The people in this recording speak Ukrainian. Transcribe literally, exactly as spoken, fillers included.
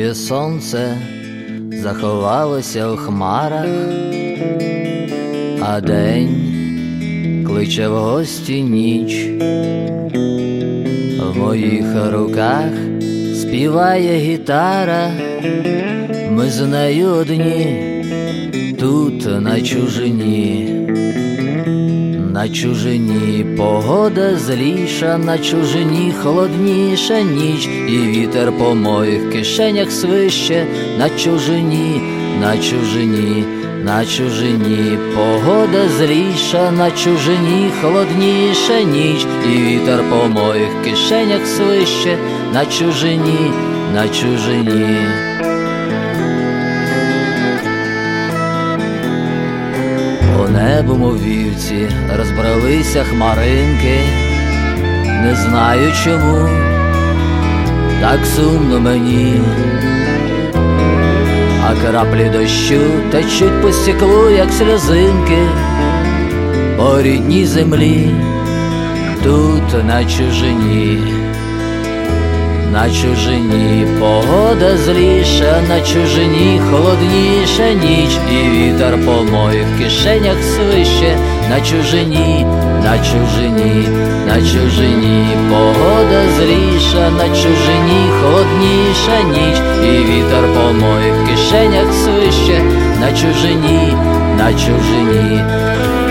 Моє сонце заховалося у хмарах, а день кличе в гості ніч. В моїх руках співає гітара, ми з нею одні тут на чужині. На чужині погода зліша, на чужині холодніша ніч, і вітер по моїх кишенях свище. На чужині, на чужині, на чужині погода зліша, на чужині холодніша ніч, і вітер по моїх кишенях свище. На чужині, на чужині. По небу, мов вівці, розбралися хмаринки. Не знаю чому так сумно мені, а краплі дощу течуть по стеклу, як сльозинки, по рідній землі, тут на чужині. На чужині погода зліша, на чужині холодніша ніч, і вітер по моїх кишенях свище. На чужині, на чужині, на чужині погода зліша, на чужині холодніша ніч, і вітер по моїх кишенях свище. На чужині, на чужині.